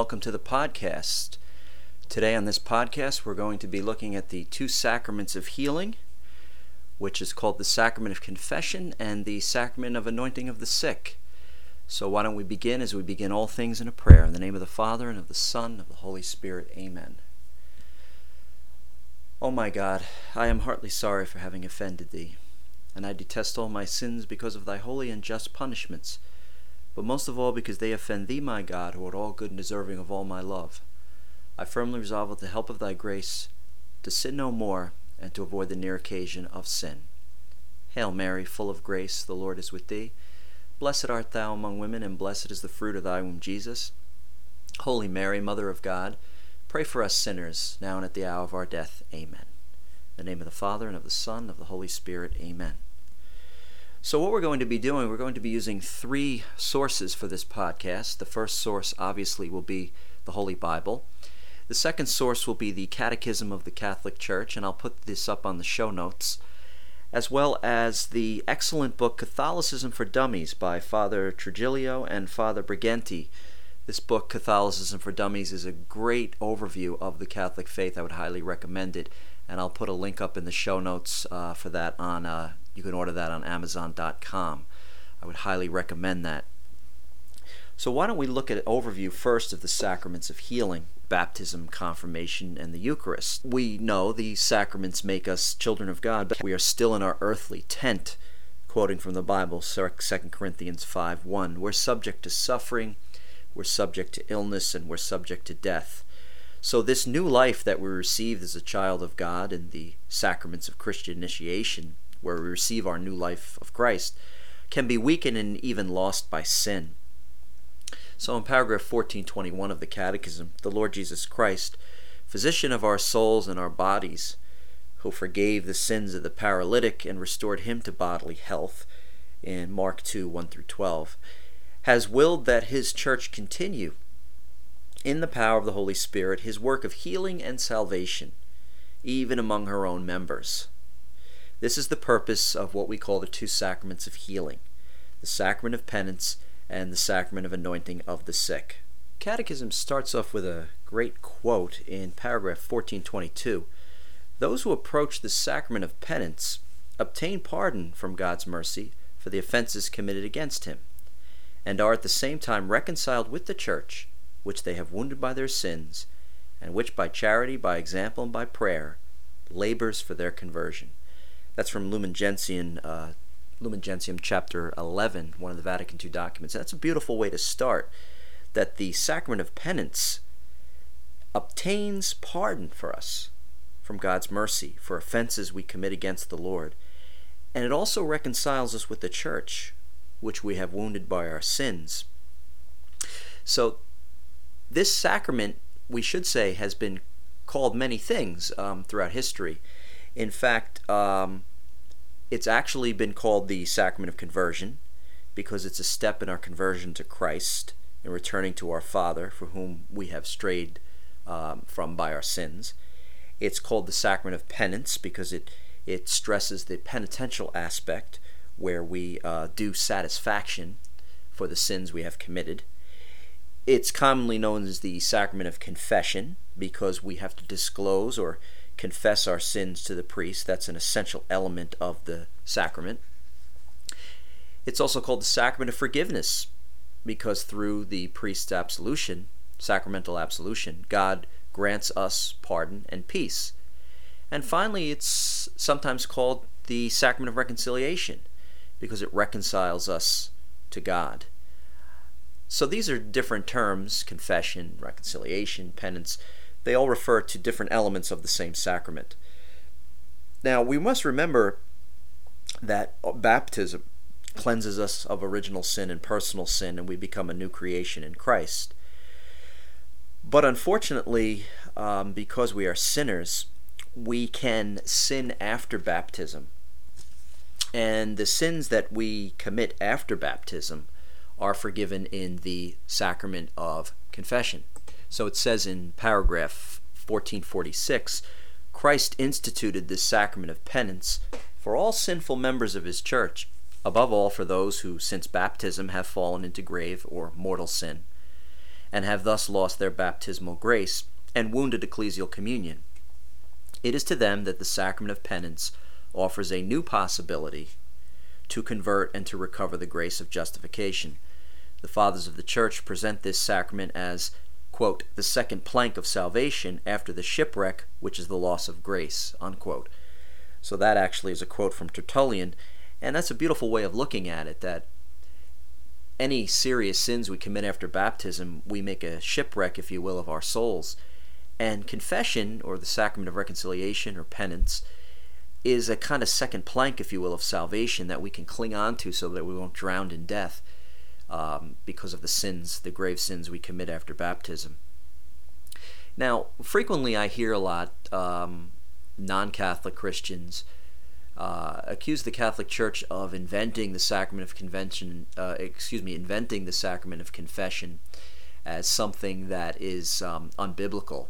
welcome to the podcast. Today on this podcast, we're going to be looking at the two sacraments of healing, which is called the Sacrament of Confession and the Sacrament of Anointing of the Sick. So why don't we begin as we begin all things in a prayer. In the name of the Father, and of the Son, and of the Holy Spirit. Amen. O my God, I am heartily sorry for having offended Thee, and I detest all my sins because of Thy holy and just punishments, but most of all because they offend Thee, my God, who art all good and deserving of all my love. I firmly resolve with the help of Thy grace to sin no more and to avoid the near occasion of sin. Hail Mary, full of grace, the Lord is with Thee. Blessed art Thou among women, and blessed is the fruit of Thy womb, Jesus. Holy Mary, Mother of God, pray for us sinners, now and at the hour of our death. Amen. In the name of the Father, and of the Son, and of the Holy Spirit. Amen. So what we're going to be doing, we're going to be using three sources for this podcast. The first source, obviously, will be the Holy Bible. The second source will be the Catechism of the Catholic Church, and I'll put this up on the show notes, as well as the excellent book Catholicism for Dummies by Father Trigilio and Father Briganti. This book, Catholicism for Dummies, is a great overview of the Catholic faith. I would highly recommend it, and I'll put a link up in the show notes for that on you can order that on Amazon.com. I would highly recommend that. So why don't we look at an overview first of the sacraments of healing, baptism, confirmation, and the Eucharist. We know these sacraments make us children of God, but we are still in our earthly tent, quoting from the Bible, 2 Corinthians 5:1. We're subject to suffering, we're subject to illness, and we're subject to death. So this new life that we received as a child of God in the sacraments of Christian initiation, where we receive our new life of Christ, can be weakened and even lost by sin. So in paragraph 1421 of the Catechism, the Lord Jesus Christ, physician of our souls and our bodies, who forgave the sins of the paralytic and restored him to bodily health, in Mark 2:1-12, has willed that his church continue in the power of the Holy Spirit his work of healing and salvation, even among her own members. This is the purpose of what we call the two sacraments of healing, the sacrament of penance and the sacrament of anointing of the sick. Catechism starts off with a great quote in paragraph 1422. Those who approach the sacrament of penance obtain pardon from God's mercy for the offenses committed against him, and are at the same time reconciled with the Church, which they have wounded by their sins, and which by charity, by example, and by prayer labors for their conversion. That's from Lumen Gentium chapter 11, one of the Vatican II documents. And that's a beautiful way to start, that the sacrament of penance obtains pardon for us from God's mercy for offenses we commit against the Lord. And it also reconciles us with the Church, which we have wounded by our sins. So this sacrament, we should say, has been called many things throughout history. In fact, it's actually been called the Sacrament of Conversion because it's a step in our conversion to Christ and returning to our Father, for whom we have strayed from by our sins. It's called the Sacrament of Penance because it stresses the penitential aspect, where we do satisfaction for the sins we have committed. It's commonly known as the Sacrament of Confession because we have to disclose or confess our sins to the priest. That's an essential element of the sacrament. It's also called the Sacrament of Forgiveness because through the priest's absolution, sacramental absolution, God grants us pardon and peace. And finally, it's sometimes called the Sacrament of Reconciliation because it reconciles us to God. So these are different terms: confession, reconciliation, penance. They all refer to different elements of the same sacrament. Now, we must remember that baptism cleanses us of original sin and personal sin, and we become a new creation in Christ. But unfortunately, because we are sinners, we can sin after baptism. And the sins that we commit after baptism are forgiven in the sacrament of confession. So it says in paragraph 1446, Christ instituted this sacrament of penance for all sinful members of his church, above all for those who since baptism have fallen into grave or mortal sin, and have thus lost their baptismal grace and wounded ecclesial communion. It is to them that the sacrament of penance offers a new possibility to convert and to recover the grace of justification. The Fathers of the Church present this sacrament as, quote, the second plank of salvation after the shipwreck, which is the loss of grace, unquote. So that actually is a quote from Tertullian, and that's a beautiful way of looking at it, that any serious sins we commit after baptism, we make a shipwreck, if you will, of our souls. And confession, or the sacrament of reconciliation or penance, is a kind of second plank, if you will, of salvation that we can cling on to so that we won't drown in death because of the sins, the grave sins we commit after baptism. Now, frequently I hear a lot non-Catholic Christians accuse the Catholic Church of inventing the sacrament of inventing the sacrament of confession as something that is unbiblical.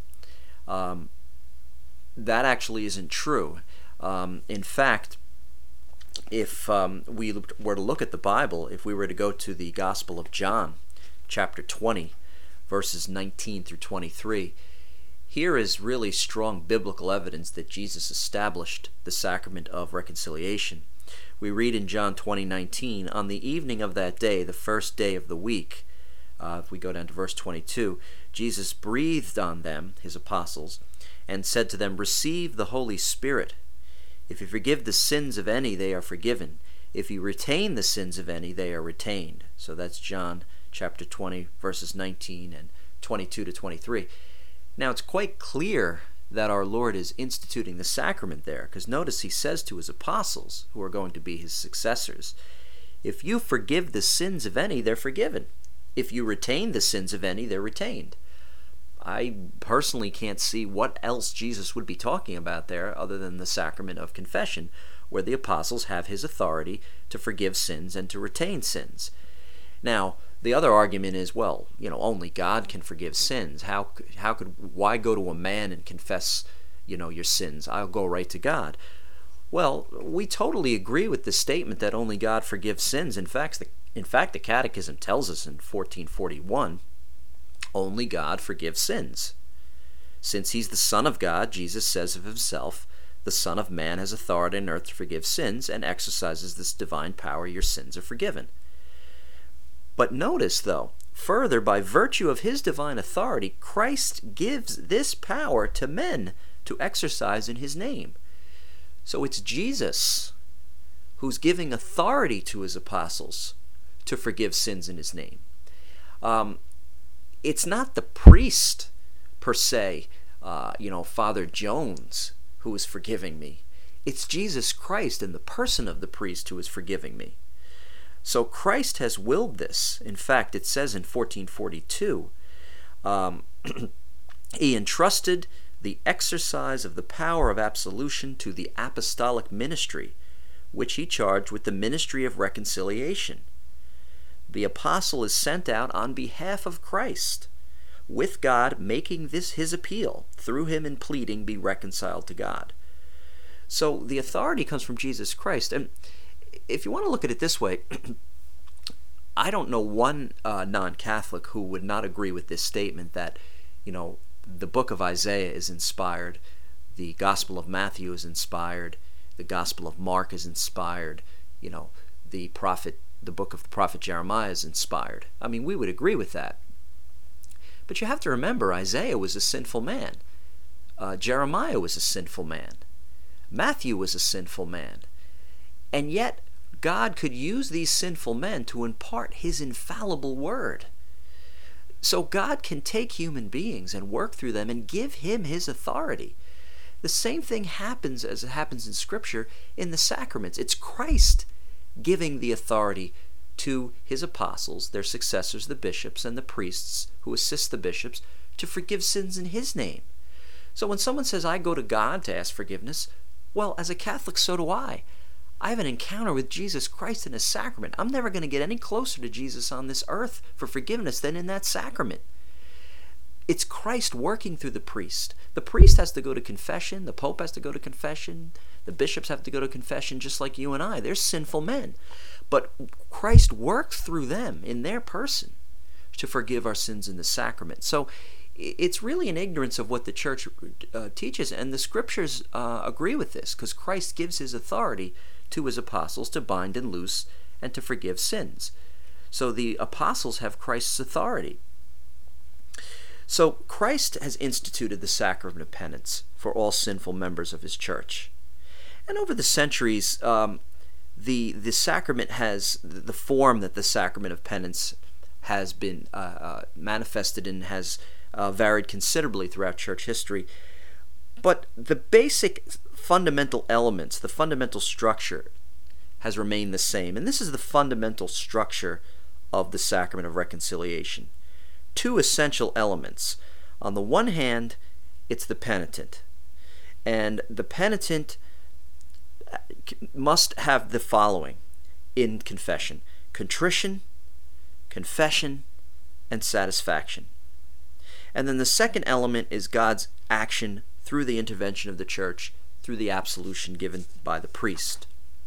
That actually isn't true. In fact, if we were to look at the Bible, if we were to go to the Gospel of John, chapter 20, verses 19 through 23, here is really strong biblical evidence that Jesus established the sacrament of reconciliation. We read in John 20:19, on the evening of that day, the first day of the week, if we go down to verse 22, Jesus breathed on them, his apostles, and said to them, receive the Holy Spirit. If you forgive the sins of any, they are forgiven. If you retain the sins of any, they are retained. So that's John chapter 20, verses 19 and 22 to 23. Now, it's quite clear that our Lord is instituting the sacrament there, because notice he says to his apostles, who are going to be his successors, if you forgive the sins of any, they're forgiven. If you retain the sins of any, they're retained. I personally can't see what else Jesus would be talking about there other than the sacrament of confession, where the apostles have his authority to forgive sins and to retain sins. Now, the other argument is, well, only God can forgive sins. Why go to a man and confess, your sins? I'll go right to God. Well, we totally agree with the statement that only God forgives sins. In fact, the Catechism tells us in 1441, only God forgives sins. Since he's the Son of God, Jesus says of himself, the Son of Man has authority on earth to forgive sins and exercises this divine power, your sins are forgiven. But notice, though, further, by virtue of his divine authority, Christ gives this power to men to exercise in his name. So it's Jesus who's giving authority to his apostles to forgive sins in his name. It's not the priest, per se, Father Jones, who is forgiving me. It's Jesus Christ in the person of the priest who is forgiving me. So Christ has willed this. In fact, it says in 1442, he entrusted the exercise of the power of absolution to the apostolic ministry, which he charged with the ministry of reconciliation. The apostle is sent out on behalf of Christ, with God making this his appeal, through him in pleading, be reconciled to God. So the authority comes from Jesus Christ. And if you want to look at it this way, I don't know one non-Catholic who would not agree with this statement that, the book of Isaiah is inspired, the Gospel of Matthew is inspired, the Gospel of Mark is inspired, the book of the prophet Jeremiah is inspired. I mean, we would agree with that. But you have to remember, Isaiah was a sinful man. Jeremiah was a sinful man. Matthew was a sinful man. And yet, God could use these sinful men to impart his infallible word. So God can take human beings and work through them and give him his authority. The same thing happens as it happens in Scripture in the sacraments. It's Christ giving the authority to his apostles, their successors, the bishops, and the priests who assist the bishops to forgive sins in his name. So when someone says, I go to God to ask forgiveness, well, as a Catholic, so do I. I have an encounter with Jesus Christ in a sacrament. I'm never going to get any closer to Jesus on this earth for forgiveness than in that sacrament. It's Christ working through the priest. The priest has to go to confession. The Pope has to go to confession. The bishops have to go to confession just like you and I. They're sinful men. But Christ works through them in their person to forgive our sins in the sacrament. So it's really an ignorance of what the church teaches, and the scriptures agree with this, because Christ gives his authority to his apostles to bind and loose and to forgive sins. So the apostles have Christ's authority. So Christ has instituted the sacrament of penance for all sinful members of his church. And over the centuries, the sacrament has, the form that the sacrament of penance has been manifested in has varied considerably throughout church history. But the basic fundamental elements, the fundamental structure, has remained the same. And this is the fundamental structure of the sacrament of reconciliation. Two essential elements. On the one hand, it's the penitent. And the penitent must have the following in confession: contrition, confession, and satisfaction. And then the second element is God's action through the intervention of the church, through the absolution given by the priest.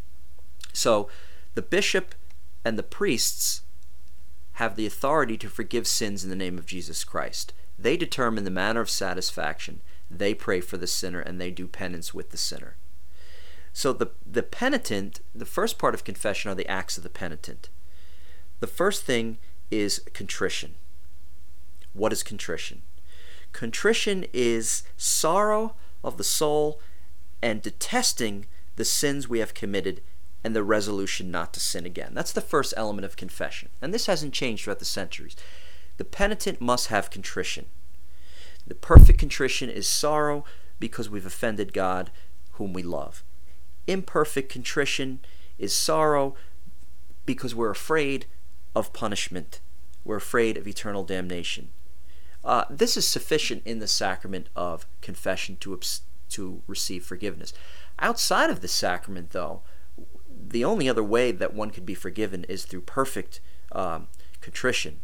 So the bishop and the priests have the authority to forgive sins in the name of Jesus Christ. They determine the manner of satisfaction. They pray for the sinner, and they do penance with the sinner. So the penitent, the first part of confession are the acts of the penitent. The first thing is contrition. What is contrition? Contrition is sorrow of the soul and detesting the sins we have committed and the resolution not to sin again. That's the first element of confession. And this hasn't changed throughout the centuries. The penitent must have contrition. The perfect contrition is sorrow because we've offended God whom we love. Imperfect contrition is sorrow because we're afraid of punishment. We're afraid of eternal damnation. This is sufficient in the sacrament of confession to receive forgiveness. Outside of the sacrament, though, the only other way that one could be forgiven is through perfect contrition.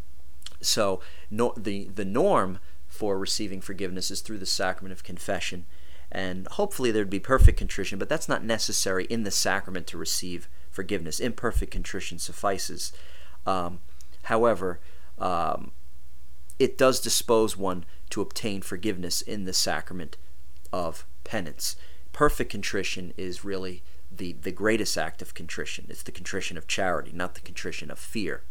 So the norm for receiving forgiveness is through the sacrament of confession, and hopefully there'd be perfect contrition, but that's not necessary in the sacrament to receive forgiveness. Imperfect contrition suffices. However, it does dispose one to obtain forgiveness in the sacrament of penance. Perfect contrition is really the greatest act of contrition. It's the contrition of charity, not the contrition of fear.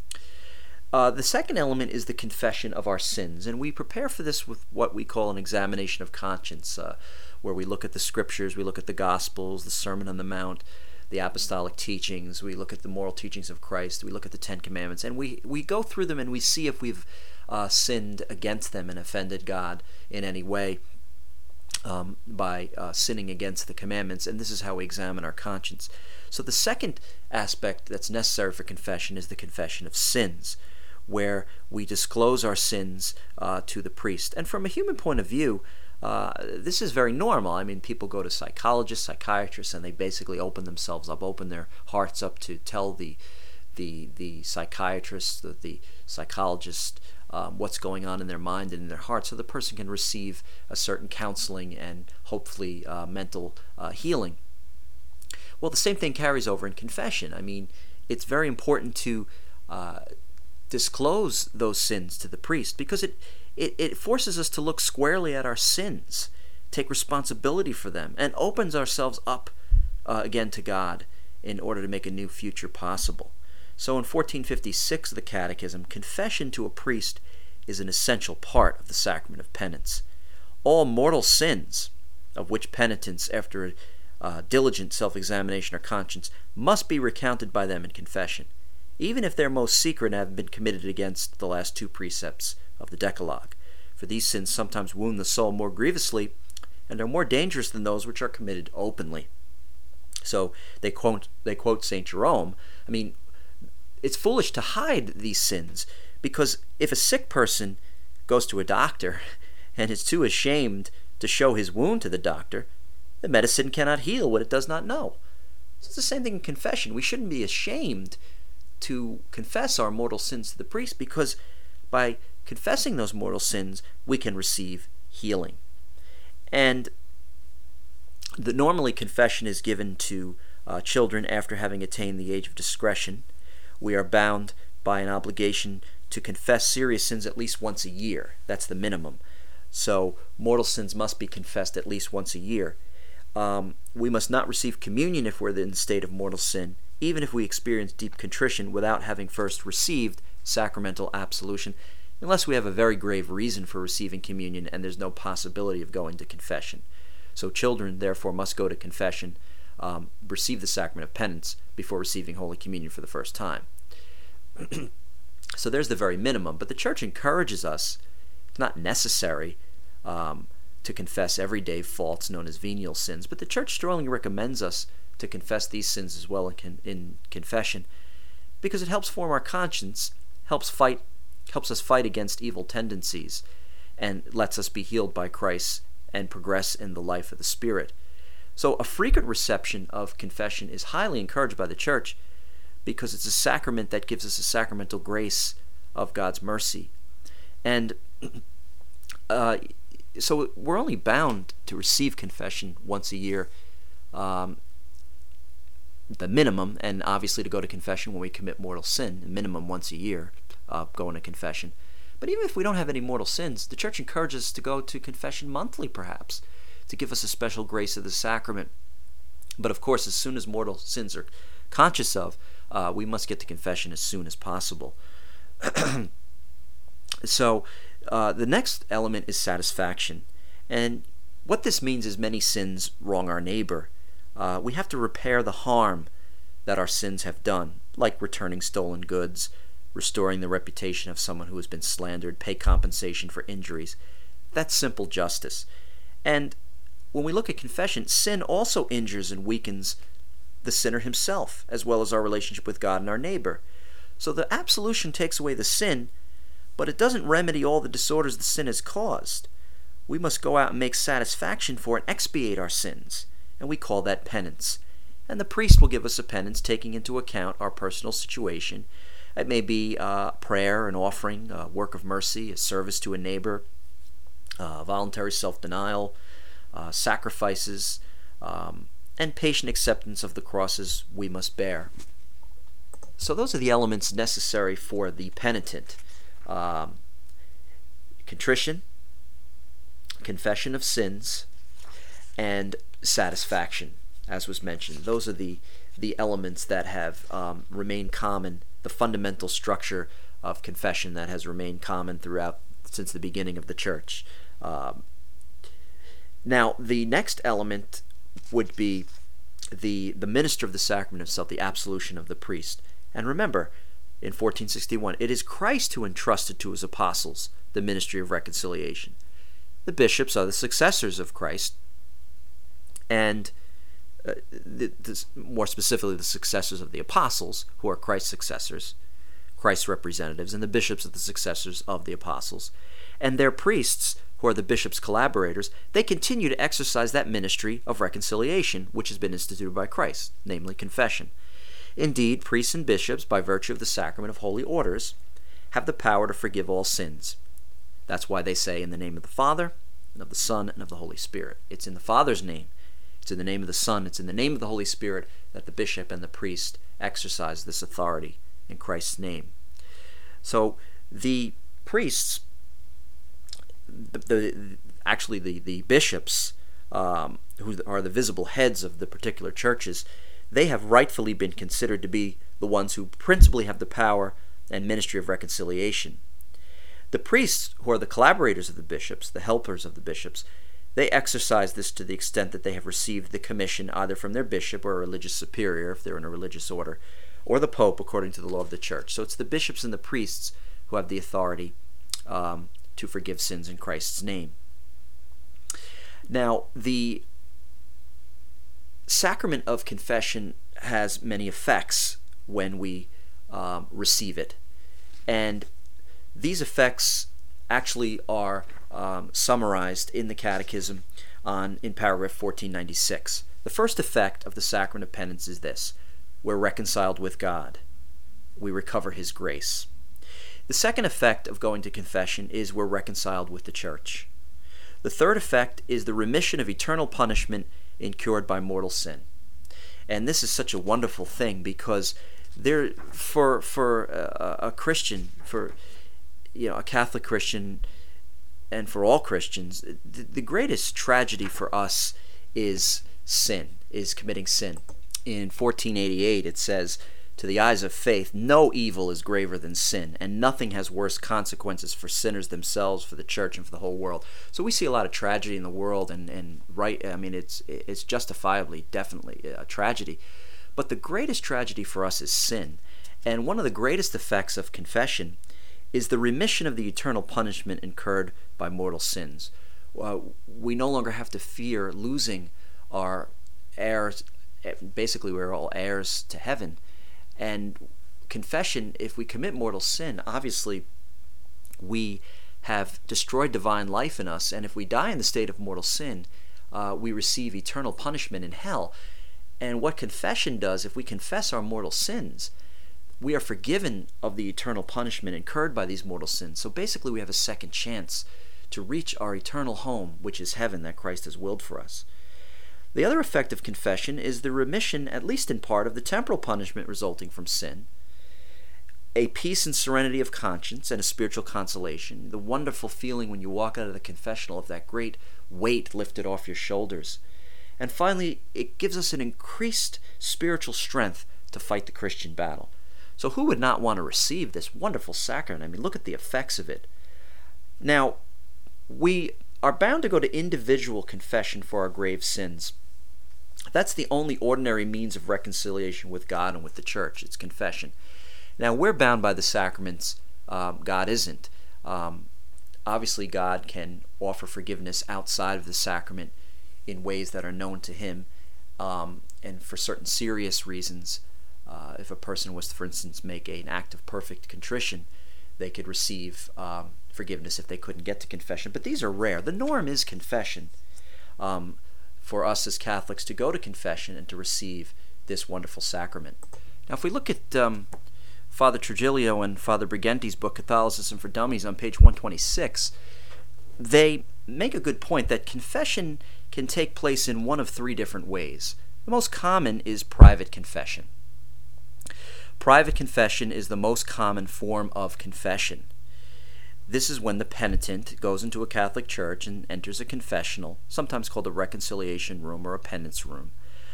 The second element is the confession of our sins, and we prepare for this with what we call an examination of conscience, where we look at the scriptures, we look at the Gospels, the Sermon on the Mount, the apostolic teachings, we look at the moral teachings of Christ, we look at the Ten Commandments, and we go through them and we see if we've sinned against them and offended God in any way by sinning against the commandments, and this is how we examine our conscience. So the second aspect that's necessary for confession is the confession of sins, where we disclose our sins to the priest. And from a human point of view, this is very normal. I mean, people go to psychologists, psychiatrists, and they basically open themselves up, open their hearts up to tell the psychiatrist, the psychologist, what's going on in their mind and in their heart, so the person can receive a certain counseling and hopefully mental healing. Well, the same thing carries over in confession. I mean, it's very important to disclose those sins to the priest, because it forces us to look squarely at our sins, take responsibility for them, and opens ourselves up again to God in order to make a new future possible. So in 1456 of the Catechism, confession to a priest is an essential part of the sacrament of penance. All mortal sins, of which penitents, after diligent self-examination or conscience, must be recounted by them in confession, even if they're most secret and have been committed against the last two precepts of the Decalogue. For these sins sometimes wound the soul more grievously and are more dangerous than those which are committed openly. So they quote St. Jerome. I mean, it's foolish to hide these sins, because if a sick person goes to a doctor and is too ashamed to show his wound to the doctor, the medicine cannot heal what it does not know. So it's the same thing in confession. We shouldn't be ashamed to confess our mortal sins to the priest, because by confessing those mortal sins, we can receive healing. And normally confession is given to children after having attained the age of discretion. We are bound by an obligation to confess serious sins at least once a year. That's the minimum. So mortal sins must be confessed at least once a year. We must not receive communion if we're in the state of mortal sin, even if we experience deep contrition without having first received sacramental absolution, unless we have a very grave reason for receiving communion and there's no possibility of going to confession. So children, therefore, must go to confession, receive the sacrament of penance before receiving Holy Communion for the first time. So there's the very minimum. But the Church encourages us, it's not necessary to confess everyday faults known as venial sins, but the Church strongly recommends us to confess these sins as well in confession, because it helps form our conscience, helps us fight against evil tendencies, and lets us be healed by Christ and progress in the life of the Spirit. So a frequent reception of confession is highly encouraged by the Church because it's a sacrament that gives us a sacramental grace of God's mercy. And so we're only bound to receive confession once a year, the minimum, and obviously to go to confession when we commit mortal sin, the minimum once a year, going to confession. But even if we don't have any mortal sins, the Church encourages us to go to confession monthly, perhaps, to give us a special grace of the sacrament. But of course, as soon as mortal sins are conscious of, we must get to confession as soon as possible. So the next element is satisfaction. And what this means is many sins wrong our neighbor. We have to repair the harm that our sins have done, like returning stolen goods, restoring the reputation of someone who has been slandered, pay compensation for injuries. That's simple justice. And when we look at confession, sin also injures and weakens the sinner himself, as well as our relationship with God and our neighbor. So the absolution takes away the sin, but it doesn't remedy all the disorders the sin has caused. We must go out and make satisfaction for and expiate our sins, and we call that penance. And the priest will give us a penance taking into account our personal situation. It may be prayer, an offering, a work of mercy, a service to a neighbor, voluntary self-denial, sacrifices, and patient acceptance of the crosses we must bear. So those are the elements necessary for the penitent. Contrition, confession of sins, and satisfaction, as was mentioned. Those are the elements that have remained common, the fundamental structure of confession that has remained common throughout since the beginning of the Church. Now, the next element would be the minister of the sacrament itself, the absolution of the priest. And remember, in 1461, it is Christ who entrusted to his apostles the ministry of reconciliation. The bishops are the successors of Christ, and more specifically the successors of the apostles, who are Christ's successors, Christ's representatives, and the bishops are the successors of the apostles. And their priests, who are the bishops' collaborators, they continue to exercise that ministry of reconciliation which has been instituted by Christ, namely confession. Indeed, priests and bishops, by virtue of the sacrament of holy orders, have the power to forgive all sins. That's why they say, in the name of the Father, and of the Son, and of the Holy Spirit. It's in the Father's name, it's in the name of the Son, it's in the name of the Holy Spirit that the bishop and the priest exercise this authority in Christ's name. So the priests, actually the bishops, who are the visible heads of the particular churches, they have rightfully been considered to be the ones who principally have the power and ministry of reconciliation. The priests, who are the collaborators of the bishops, the helpers of the bishops, they exercise this to the extent that they have received the commission either from their bishop or a religious superior, if they're in a religious order, or the Pope, according to the law of the Church. So it's the bishops and the priests who have the authority to forgive sins in Christ's name. Now, the sacrament of confession has many effects when we receive it. And these effects actually are summarized in the Catechism in paragraph 1496. The first effect of the sacrament of penance is this: we're reconciled with God. We recover His grace. The second effect of going to confession is we're reconciled with the Church. The third effect is the remission of eternal punishment incurred by mortal sin. And this is such a wonderful thing, because for a Christian, a Catholic Christian, and for all Christians, the greatest tragedy for us is sin, is committing sin. In 1488, it says, "To the eyes of faith, no evil is graver than sin, and nothing has worse consequences for sinners themselves, for the church, and for the whole world." So we see a lot of tragedy in the world, and right, I mean, it's justifiably, definitely a tragedy. But the greatest tragedy for us is sin. And one of the greatest effects of confession is the remission of the eternal punishment incurred by mortal sins. We no longer have to fear losing our heirs. Basically, we're all heirs to heaven. And confession, if we commit mortal sin, obviously we have destroyed divine life in us. And if we die in the state of mortal sin, we receive eternal punishment in hell. And what confession does, if we confess our mortal sins, we are forgiven of the eternal punishment incurred by these mortal sins. So basically we have a second chance to reach our eternal home, which is heaven that Christ has willed for us. The other effect of confession is the remission, at least in part, of the temporal punishment resulting from sin, a peace and serenity of conscience, and a spiritual consolation, the wonderful feeling when you walk out of the confessional of that great weight lifted off your shoulders. And finally, it gives us an increased spiritual strength to fight the Christian battle. So who would not want to receive this wonderful sacrament? I mean, look at the effects of it. Now, we are bound to go to individual confession for our grave sins. That's the only ordinary means of reconciliation with God and with the church. It's confession. Now, we're bound by the sacraments. God isn't. Obviously, God can offer forgiveness outside of the sacrament in ways that are known to Him, and for certain serious reasons. If a person was to, for instance, make an act of perfect contrition, they could receive forgiveness if they couldn't get to confession. But these are rare. The norm is confession, for us as Catholics to go to confession and to receive this wonderful sacrament. Now, if we look at Father Trujillo and Father Brigenti's book, Catholicism for Dummies, on page 126, they make a good point that confession can take place in one of three different ways. The most common is private confession. Private confession is the most common form of confession. This is when the penitent goes into a Catholic church and enters a confessional, sometimes called a reconciliation room or a penance room.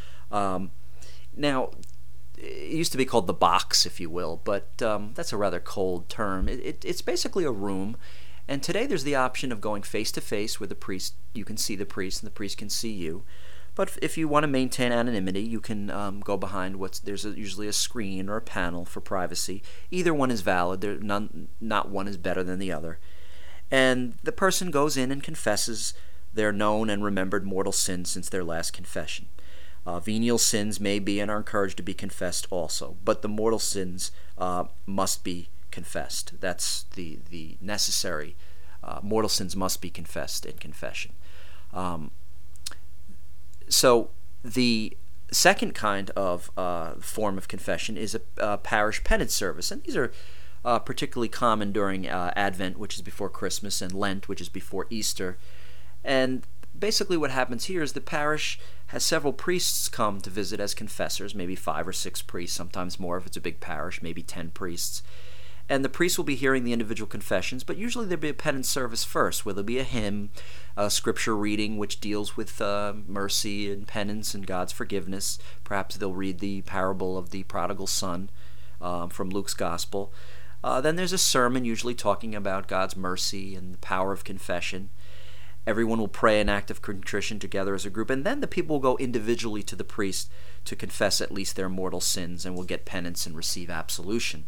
Now, it used to be called the box, if you will, but that's a rather cold term. It's basically a room, and today there's the option of going face-to-face with the priest. You can see the priest, and the priest can see you. But if you want to maintain anonymity, you can go behind usually a screen or a panel for privacy. Either one is valid. Not one is better than the other. And the person goes in and confesses their known and remembered mortal sins since their last confession. Venial sins may be and are encouraged to be confessed also, but the mortal sins must be confessed. That's the necessary. Mortal sins must be confessed in confession. So the second kind of form of confession is a parish penance service, and these are particularly common during Advent, which is before Christmas, and Lent, which is before Easter. And basically what happens here is the parish has several priests come to visit as confessors, maybe 5 or 6 priests, sometimes more if it's a big parish, maybe 10 priests. And the priest will be hearing the individual confessions, but usually there'll be a penance service first, where there'll be a hymn, a scripture reading which deals with mercy and penance and God's forgiveness. Perhaps they'll read the parable of the prodigal son from Luke's Gospel. Then there's a sermon usually talking about God's mercy and the power of confession. Everyone will pray an act of contrition together as a group, and then the people will go individually to the priest to confess at least their mortal sins and will get penance and receive absolution.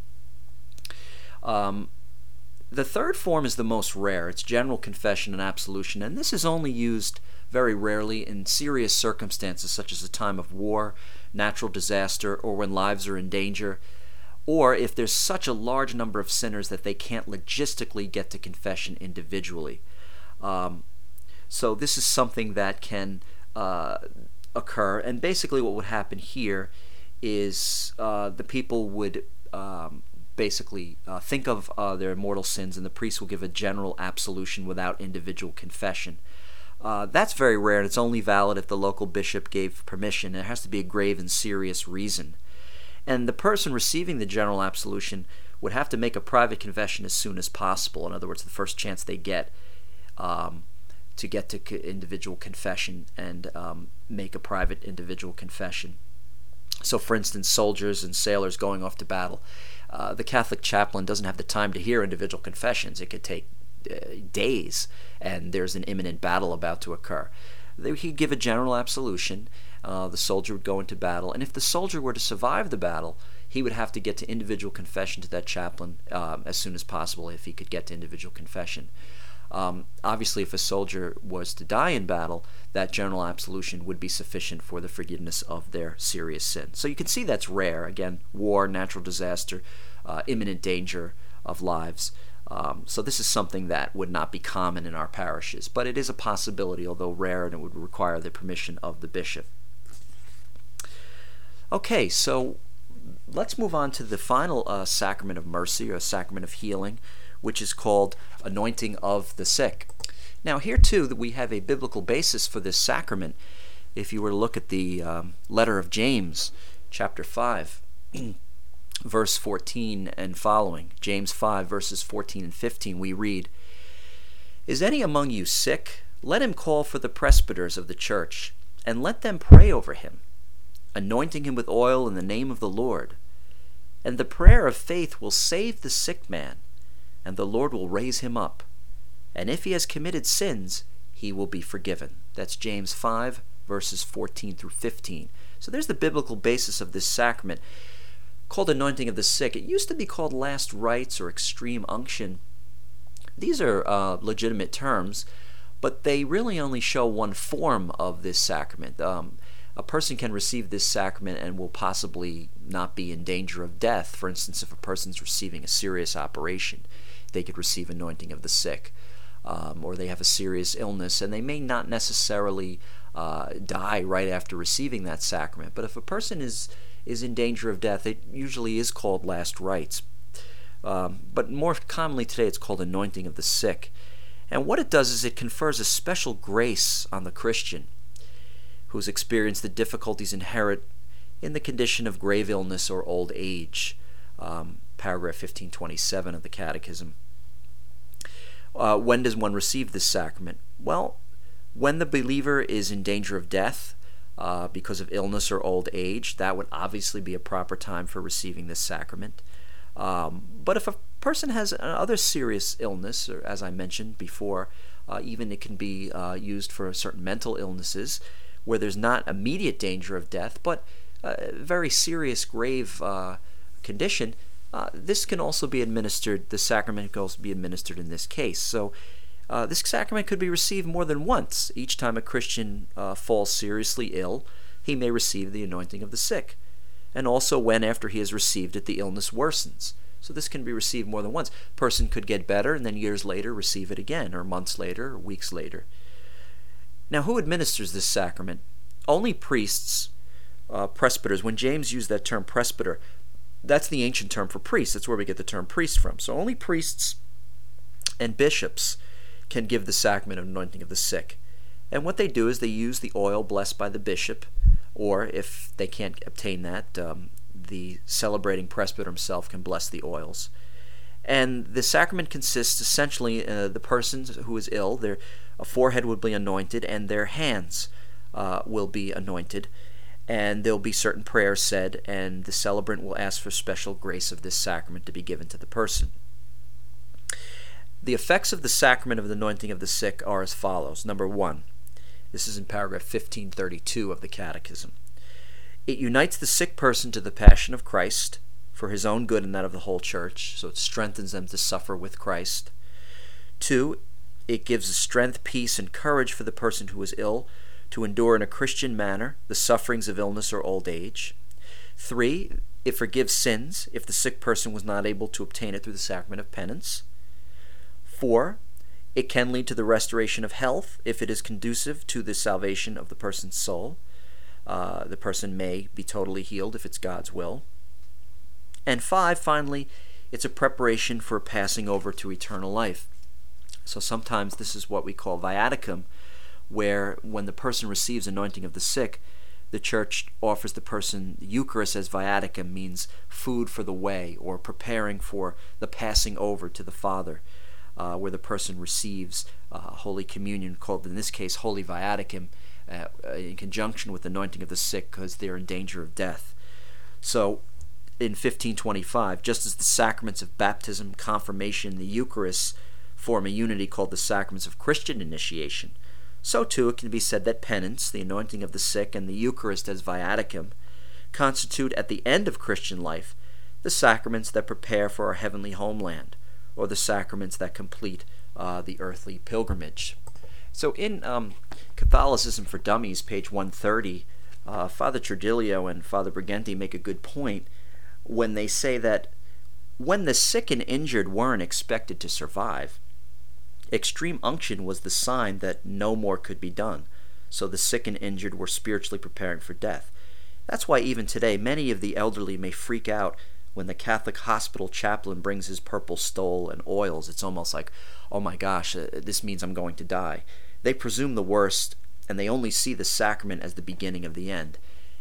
The third form is the most rare. It's general confession and absolution, and this is only used very rarely in serious circumstances such as a time of war, natural disaster, or when lives are in danger, or if there's such a large number of sinners that they can't logistically get to confession individually. So this is something that can occur, and basically what would happen here is the people would basically think of their mortal sins, and the priest will give a general absolution without individual confession. That's very rare, and it's only valid if the local bishop gave permission. There has to be a grave and serious reason. And the person receiving the general absolution would have to make a private confession as soon as possible. In other words, the first chance they get to get to individual confession and make a private individual confession. So, for instance, soldiers and sailors going off to battle, the Catholic chaplain doesn't have the time to hear individual confessions. It could take days, and there's an imminent battle about to occur. He'd give a general absolution. The soldier would go into battle, and if the soldier were to survive the battle, he would have to get to individual confession to that chaplain as soon as possible if he could get to individual confession. Obviously, if a soldier was to die in battle, that general absolution would be sufficient for the forgiveness of their serious sin. So you can see that's rare. Again, war, natural disaster, imminent danger of lives. So this is something that would not be common in our parishes, but it is a possibility, although rare, and it would require the permission of the bishop. Okay, so let's move on to the final sacrament of mercy, or sacrament of healing, which is called anointing of the sick. Now here too we have a biblical basis for this sacrament. If you were to look at the letter of James, chapter 5, verse 14 and following, James 5, verses 14 and 15, we read, "Is any among you sick? Let him call for the presbyters of the church, and let them pray over him, anointing him with oil in the name of the Lord. And the prayer of faith will save the sick man, and the Lord will raise him up. And if he has committed sins, he will be forgiven." That's James 5, verses 14 through 15. So there's the biblical basis of this sacrament, called anointing of the sick. It used to be called last rites or extreme unction. These are legitimate terms, but they really only show one form of this sacrament. A person can receive this sacrament and will possibly not be in danger of death. For instance, if a person's receiving a serious operation, they could receive anointing of the sick. Or they have a serious illness, and they may not necessarily die right after receiving that sacrament. But if a person is in danger of death, it usually is called last rites. But more commonly today, it's called anointing of the sick. And what it does is it confers a special grace on the Christian who's experienced the difficulties inherent in the condition of grave illness or old age. Paragraph 1527 of the Catechism. When does one receive this sacrament? Well, when the believer is in danger of death because of illness or old age, that would obviously be a proper time for receiving this sacrament. But if a person has other serious illness, or as I mentioned before, even it can be used for certain mental illnesses where there's not immediate danger of death, but a very serious, grave condition, this can also be administered, the sacrament can also be administered in this case. So this sacrament could be received more than once. Each time a Christian falls seriously ill, he may receive the anointing of the sick. And also when, after he has received it, the illness worsens. So this can be received more than once. A person could get better and then years later receive it again, or months later, or weeks later. Now, who administers this sacrament? Only priests, presbyters. When James used that term presbyter, that's the ancient term for priest. That's where we get the term priest from. So only priests and bishops can give the sacrament of anointing of the sick. And what they do is they use the oil blessed by the bishop, or if they can't obtain that, the celebrating presbyter himself can bless the oils. And the sacrament consists essentially the person who is ill, their forehead will be anointed, and their hands will be anointed. And there will be certain prayers said, and the celebrant will ask for special grace of this sacrament to be given to the person. The effects of the sacrament of the anointing of the sick are as follows. Number 1, this is in paragraph 1532 of the Catechism. It unites the sick person to the passion of Christ for his own good and that of the whole church, so it strengthens them to suffer with Christ. 2, it gives strength, peace, and courage for the person who is ill to endure in a Christian manner the sufferings of illness or old age. 3, it forgives sins if the sick person was not able to obtain it through the sacrament of penance. 4, it can lead to the restoration of health if it is conducive to the salvation of the person's soul. The person may be totally healed if it's God's will. And 5, finally, it's a preparation for passing over to eternal life. So sometimes this is what we call viaticum, where when the person receives anointing of the sick, the Church offers the person the Eucharist as viaticum, means food for the way, or preparing for the passing over to the Father, where the person receives Holy Communion, called in this case Holy Viaticum, in conjunction with anointing of the sick, because they're in danger of death. So, in 1525, just as the sacraments of baptism, confirmation, and the Eucharist form a unity called the sacraments of Christian initiation, so too it can be said that penance, the anointing of the sick, and the Eucharist as viaticum constitute at the end of Christian life the sacraments that prepare for our heavenly homeland, or the sacraments that complete the earthly pilgrimage. So in Catholicism for Dummies, page 130, Father Tredilio and Father Briganti make a good point when they say that when the sick and injured weren't expected to survive, extreme unction was the sign that no more could be done. So the sick and injured were spiritually preparing for death. That's why even today many of the elderly may freak out when the Catholic hospital chaplain brings his purple stole and oils. It's almost like, oh my gosh, this means I'm going to die. They presume the worst, and they only see the sacrament as the beginning of the end.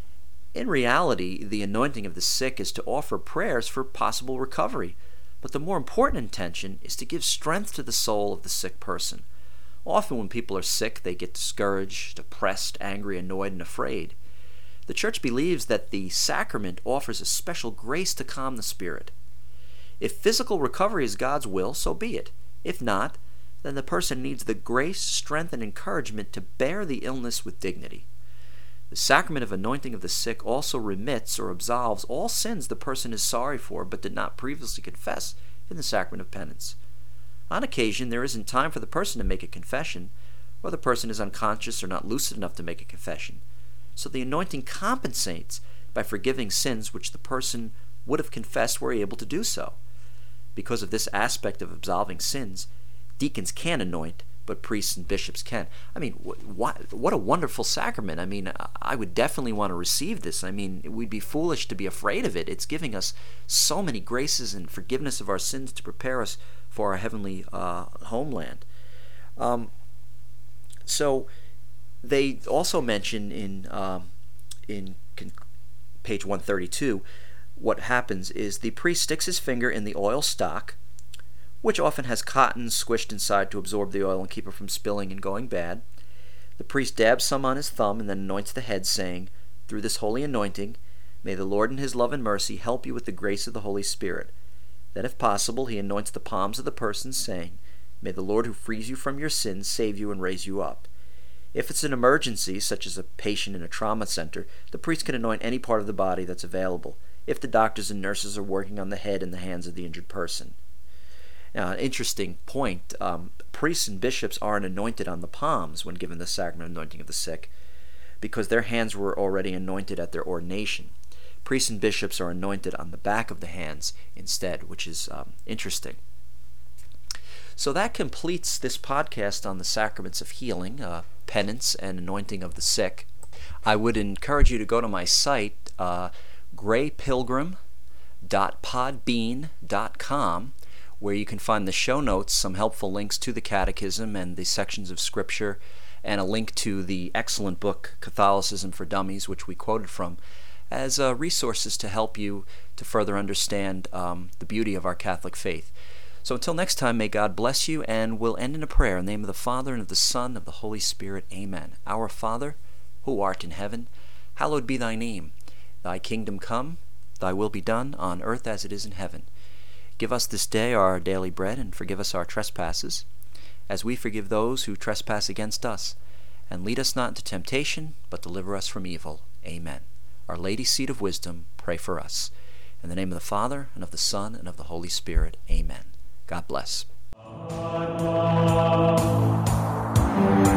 In reality, the anointing of the sick is to offer prayers for possible recovery, but the more important intention is to give strength to the soul of the sick person. Often when people are sick, they get discouraged, depressed, angry, annoyed, and afraid. The Church believes that the sacrament offers a special grace to calm the spirit. If physical recovery is God's will, so be it. If not, then the person needs the grace, strength, and encouragement to bear the illness with dignity. The sacrament of anointing of the sick also remits or absolves all sins the person is sorry for but did not previously confess in the sacrament of penance. On occasion, there isn't time for the person to make a confession, or the person is unconscious or not lucid enough to make a confession. So the anointing compensates by forgiving sins which the person would have confessed were he able to do so. Because of this aspect of absolving sins, deacons can anoint, but priests and bishops can. I mean, what a wonderful sacrament. I mean, I would definitely want to receive this. I mean, we'd be foolish to be afraid of it. It's giving us so many graces and forgiveness of our sins to prepare us for our heavenly homeland. So they also mention in page 132, what happens is the priest sticks his finger in the oil stock, which often has cotton squished inside to absorb the oil and keep it from spilling and going bad. The priest dabs some on his thumb and then anoints the head, saying, "Through this holy anointing, may the Lord in his love and mercy help you with the grace of the Holy Spirit." Then, if possible, he anoints the palms of the person, saying, "May the Lord who frees you from your sins save you and raise you up." If it's an emergency, such as a patient in a trauma center, the priest can anoint any part of the body that's available, if the doctors and nurses are working on the head and the hands of the injured person. Now, an interesting point, priests and bishops aren't anointed on the palms when given the sacrament of anointing of the sick, because their hands were already anointed at their ordination. Priests and bishops are anointed on the back of the hands instead, which is interesting. So that completes this podcast on the sacraments of healing, penance, and anointing of the sick. I would encourage you to go to my site, graypilgrim.podbean.com, where you can find the show notes, some helpful links to the Catechism and the sections of Scripture, and a link to the excellent book Catholicism for Dummies, which we quoted from, as resources to help you to further understand the beauty of our Catholic faith. So until next time, may God bless you, and we'll end in a prayer in the name of the Father, and of the Son, and of the Holy Spirit. Amen. Our Father, who art in heaven, hallowed be thy name. Thy kingdom come, thy will be done, on earth as it is in heaven. Give us this day our daily bread, and forgive us our trespasses, as we forgive those who trespass against us. And lead us not into temptation, but deliver us from evil. Amen. Our Lady, seat of wisdom, pray for us. In the name of the Father, and of the Son, and of the Holy Spirit. Amen. God bless.